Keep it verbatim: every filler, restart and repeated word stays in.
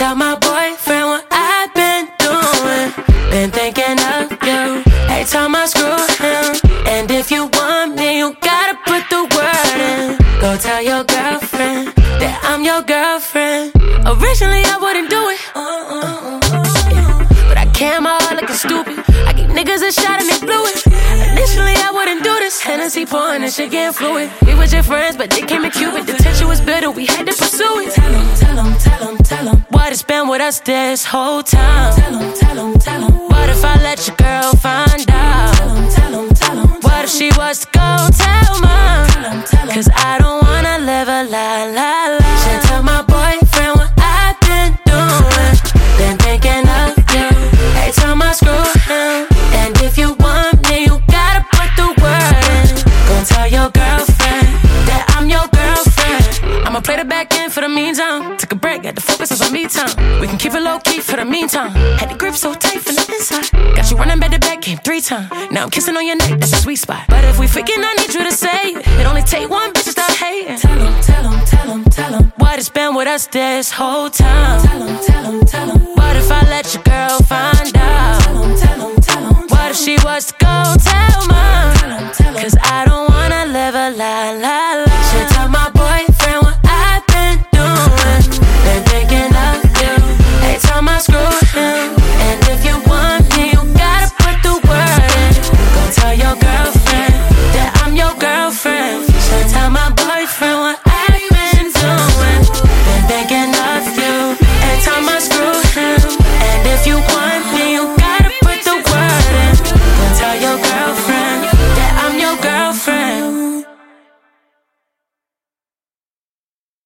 tell my boyfriend what I've been doing. Been thinking of you every time I screw him. And if you want me, you gotta put the word in. Go tell your girlfriend that I'm your girlfriend. Originally I wouldn't do it, yeah. But I came out looking stupid. I give niggas a shot and they blew it. Initially I wouldn't do this. Hennessy pouring and shit getting fluid. We were just friends, but they came in Cuban. The tension was bitter, we had to pursue it. Tell him, tell him, tell him, tell him what it's been with us this whole time. Tell him, tell him, tell him what if I let your girl find out? Tell him, tell him, tell him what if she was to go tell mom? Tell him, tell him. Cause I don't wanna live a lie, lie, lie. Should tell my boyfriend what I've been doing. Been thinking of you every time I screw him. And if you want me, you gotta put the word in. Go tell your girlfriend that I'm your girlfriend. I'ma play the back end for the meantime. Took a break, got to focus on some me time. We can keep it low key for the meantime. Had the grip so tight from the inside. Got you running back to back, came three times. Now I'm kissing on your neck, that's a sweet spot. But if we freaking, I need you to say it. It only take one bitch to start hating. Tell him, tell him, tell him, tell him what it's been with us this whole time. Tell him, tell him, tell him what if I let your girl find out? Tell him, tell him, tell him what if she was to go tell mom? Tell him, tell him. Cause I don't wanna live a lie, lie, lie. Should tell my boyfriend what I've been doing. Been thinking of you every time I screw him. And if you want me, you gotta put the word in. Go tell your girlfriend that I'm your girlfriend. Should tell my boyfriend what I've been doing. Been thinking of you every time I screw him. And if you want me, you gotta put the word in. Go tell your girlfriend that I'm your girlfriend.